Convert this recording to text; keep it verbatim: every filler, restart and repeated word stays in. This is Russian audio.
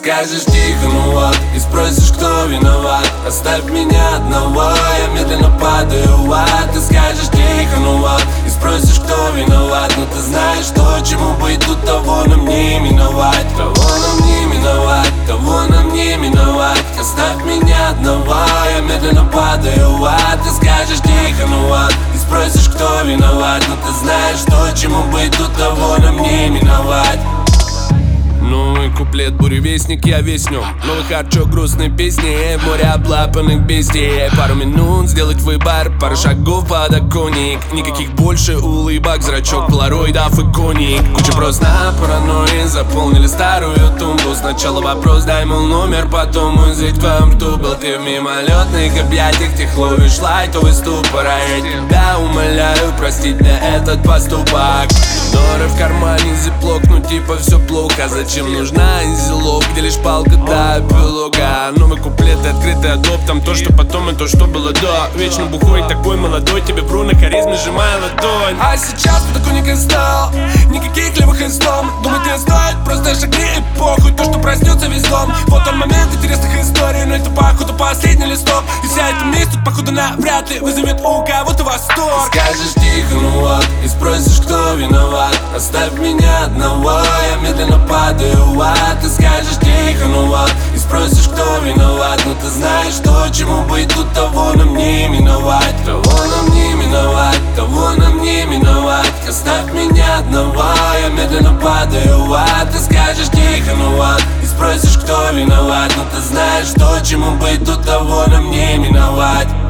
скажешь тихо, ну вот, и спросишь, кто виноват. Оставь меня одного, я медленно падаю в ад. Ты скажешь тихо, ну вот, и спросишь, кто виноват. Но ты знаешь, что чему быть, тут того нам не миновать. Того нам не миновать, того нам не миновать. Оставь меня одного, я медленно падаю в ад. Ты скажешь тихо, ну вот, и спросишь, кто виноват. Но ты знаешь, что чему быть, тут того нам не миновать. Новый куплет, буревестник, я весь в нем. Новый харчок, грустной песни, в море облапанных бездей. Пару минут сделать выбор, пару шагов подоконник. Никаких больше улыбок, зрачок полароидов и коник. Куча просто паранойи заполнили старую тумбу. Сначала вопрос, дай мой номер, потом язык в твоем рту. Был ты в мимолетных объятиях, ты ловишь лайтовый ступор. А я тебя умоляю простить мне этот поступок. Доллары в кармане, зиплок, ну типа все плохо. Зачем нужна изелок, где лишь палка до эпилога? Новый куплет и открытый адоп, там то, что потом и то, что было до. Вечно бухой, такой молодой, тебе вру на харизме, сжимая ладонь. А сейчас подоконник и стал, никаких левых истом. Думать не стоит, просто шагни и похуй. То, что проснется весь дом. Вот он момент интересных историй, но это походу последний листок. И вся эта месть тут походу навряд ли вызовет у кого-то восторг. Скажешь тихо, ну вот, и спросишь, кто виноват. Оставь меня одного, я медленно падаю в ад. Ты скажешь тихо, ну вот, и спросишь, кто виноват. Но ты знаешь, что чему быть, тут того нам не миновать. Того нам не миновать, того нам не миновать. Оставь меня одного, я медленно падаю в ад. Ты скажешь тихо, ну вот, и спросишь, кто виноват. Но ты знаешь, что чему быть, тут того нам не миновать.